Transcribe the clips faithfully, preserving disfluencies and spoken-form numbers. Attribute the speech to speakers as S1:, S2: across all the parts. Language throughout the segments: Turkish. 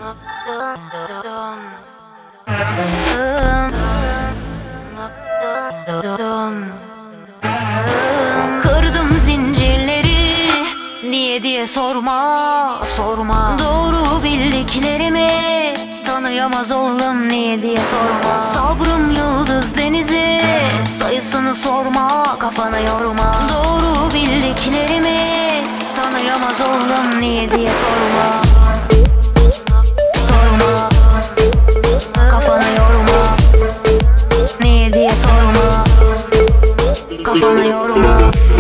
S1: Kırdım zincirleri, niye diye sorma, sorma. Doğru bildiklerimi tanıyamaz oldum, niye diye sorma. Sabrım yıldız denizi, sayısını sorma, kafanı yorma. Doğru bildiklerimi tanıyamaz oldum, niye diye sorma. Sorma, kafanı yorma, niye diye sorma, kafanı yorma.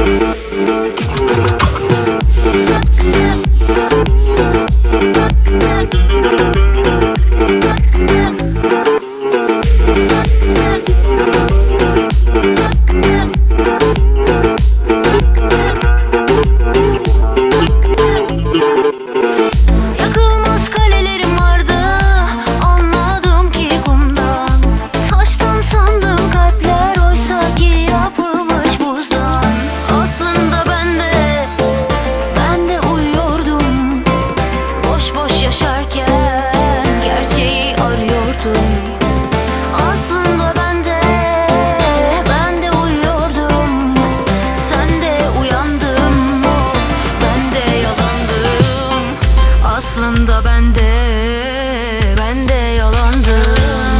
S1: Yakılmaz kalelerim vardı, anladım ki kumdan. Taştan sandım kalpler, oysa ki yapılmış buzdan. Aslında ben de, ben de uyuyordum. Boş boş yaşarken gerçeği arıyordum. Aslında ben de, ben de uyuyordum. Sen de uyandın, ben de yalandım. Aslında ben de, ben de yalandım.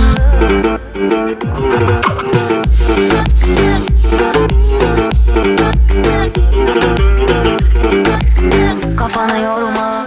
S1: Kafanı yorma.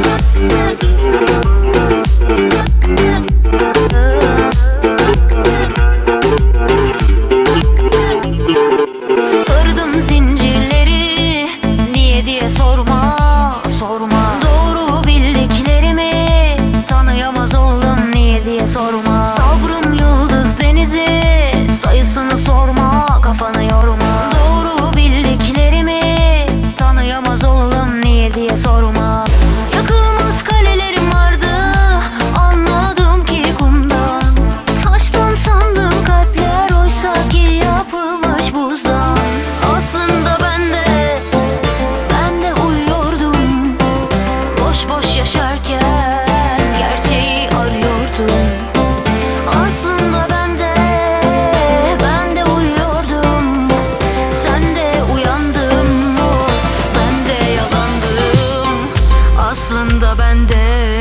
S1: Kırdım zincirleri, niye diye sorma, sorma. Doğru bildiklerimi tanıyamaz oldum, niye diye sorma. Sabrım yıldız denizi, sayısını sorma, kafanı yorma. Doğru bildiklerimi tanıyamaz oldum, niye diye sorma. Yakılmaz kalelerim vardı, anladım ki kumdan. Taştan sandım kalpler, oysa ki yapılmış buzdan. Aslında ben de, ben de uyuyordum. Boş boş yaşarken gerçeği arıyordum. Aslında ben de, ben de uyuyordum. Sen de uyandın, ben de yalandım. Aslında ben de